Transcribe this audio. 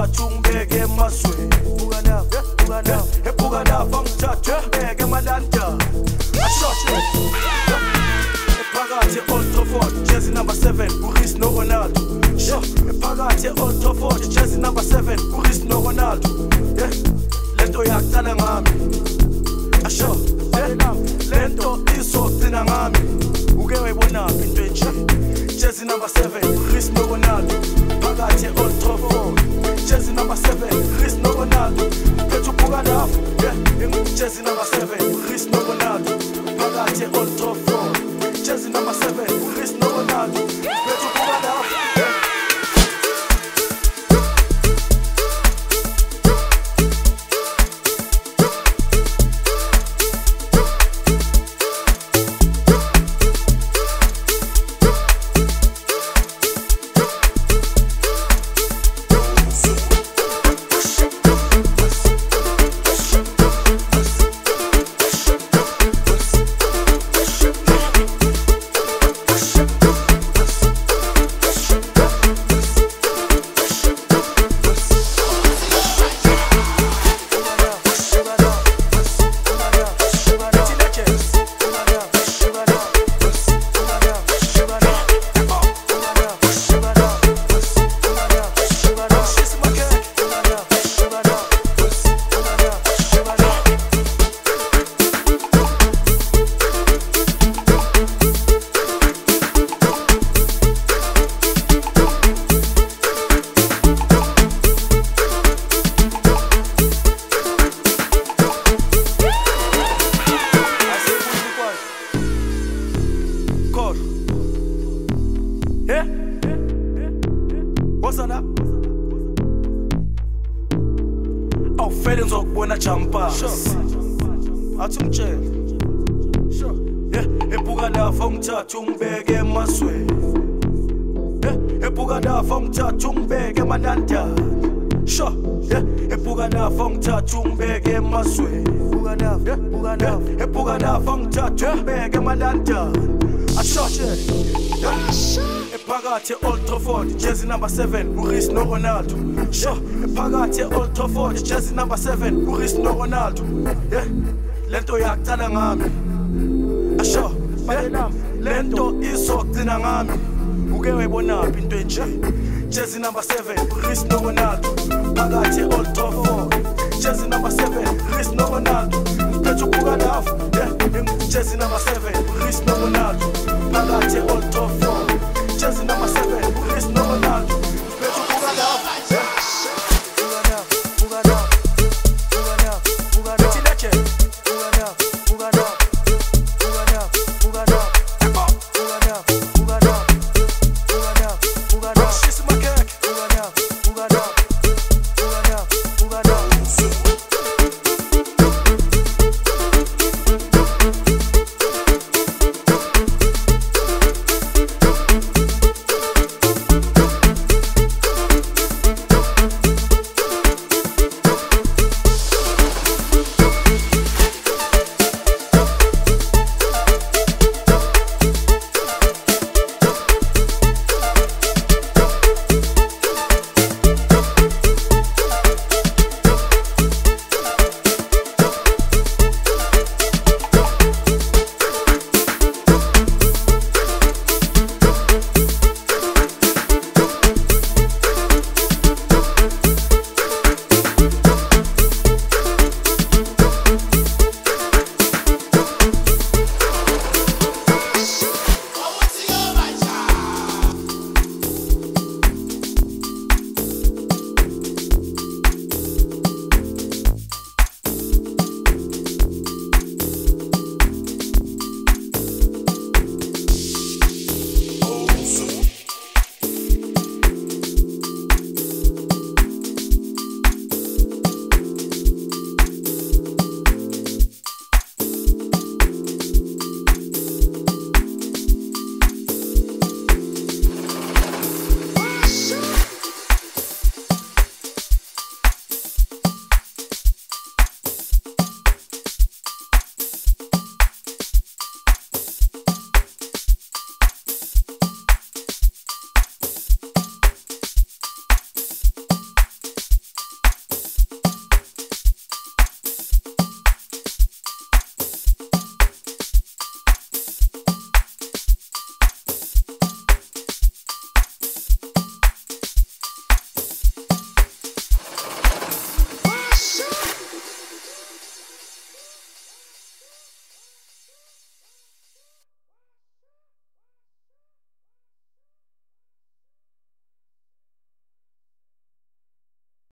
ngithatha ungibeke emasweni eBukanava ngithatha ungibeke eMalanda ashoshe ephakathi Old Trafford jersey number 7 uChris noRonaldo ephakathi Old Trafford jersey number 7 uChris noRonaldo lento yaqala ngami asho lento izogcina ngami uke wayibona into enje jersey number 7 uChris noRonaldo phakathi Old Trafford jersey number 7 uChris noRonaldo phethe uBukanava jersey number 7 uChris noRonaldo phakathi Old Trafford jersey number 7 uChris noRonaldo phethe uBukanava What's that? Oh, feelings of buena champa. Atumche. eBukanava ngithatha ungibeke emasweni eBukanava ngithatha ungibeke eMalanda eBukanava ngithatha ungibeke emasweni eBukanava ngithatha ungibeke eMalanda ashoshe ephakathi Old Trafford jersey number 7 uChris noRonaldo ephakathi Old Trafford jersey number 7 uChris noRonaldo lento yaqala ngami asho lento izogcina ngami uke wayibona into enje jersey number 7 uChris noRonaldo phakathi Old Trafford jersey number 7 uChris noRonaldo phethe uBukanava jersey number 7 uChris noRonaldo phakathi Old Trafford